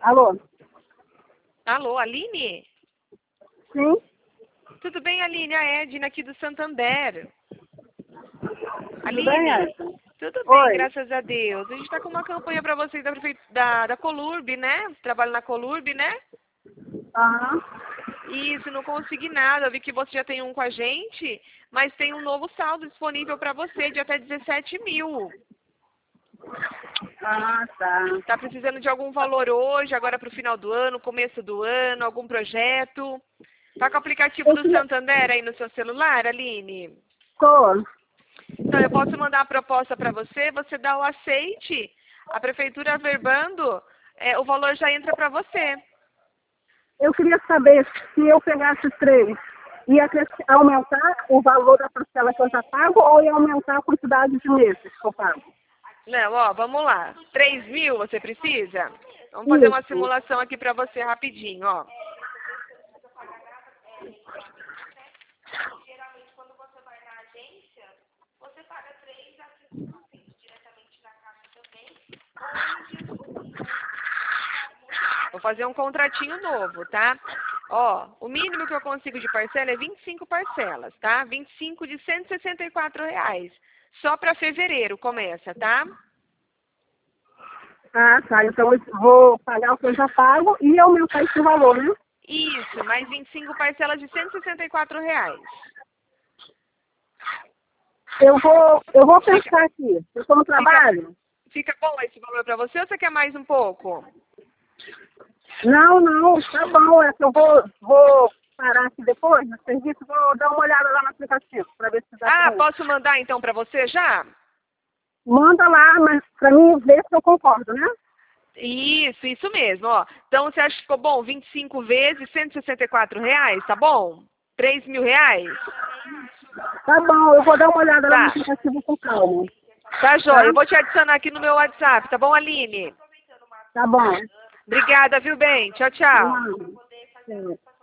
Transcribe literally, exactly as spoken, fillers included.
Alô? Alô, Aline? Sim? Tudo bem, Aline? A Edna aqui do Santander. Tudo Aline? bem, Edna? Tudo bem, Oi. graças a Deus. A gente está com uma campanha para vocês da, prefe... da, da Colurb, né? Trabalho na Colurb, né? Aham. Isso, não consegui nada. Eu vi que você já tem um com a gente, mas tem um novo saldo disponível para você de até dezessete mil. Ah, tá. Tá precisando de algum valor hoje, agora para o final do ano, começo do ano, algum projeto? Tá com o aplicativo Eu do queria... Santander aí no seu celular, Aline? Tô. Então, eu posso mandar a proposta para você, você dá o aceite, a prefeitura verbando, é, o valor já entra para você. Eu queria saber se eu pegasse três, ia cres- aumentar o valor da parcela que eu já pago ou ia aumentar a quantidade de meses que eu pago? Não, ó, vamos lá. três mil você precisa? Vamos fazer uma Isso. simulação aqui para você rapidinho, ó. Vou fazer um contratinho novo, tá? Ó, o mínimo que eu consigo de parcela é vinte e cinco parcelas, tá? vinte e cinco de cento e sessenta e quatro reais. Só para fevereiro começa, tá? Ah, tá. Então eu vou pagar o que eu já pago e aumentar esse valor, né? Isso, mais vinte e cinco parcelas de cento e sessenta e quatro reais. Eu vou, eu vou Fica, pensar aqui. Eu estou no fica, trabalho? fica bom esse valor para você ou você quer mais um pouco? Não, não, tá bom. É que eu vou, vou parar aqui depois no serviço, vou dar uma olhada lá no aplicativo para ver se dá Ah, para. posso mandar então para você já? Manda lá, mas para mim ver se eu concordo, né? Isso, isso mesmo, ó. Então você acha que ficou bom? vinte e cinco vezes cento e sessenta e quatro reais, tá bom? três mil reais? Tá bom, eu vou dar uma olhada lá no Tá. aplicativo com calma. Tá, Tá? joia. Eu vou te adicionar aqui no meu WhatsApp, tá bom, Aline? Tá bom. Obrigada, viu, bem? Tchau, tchau. Não.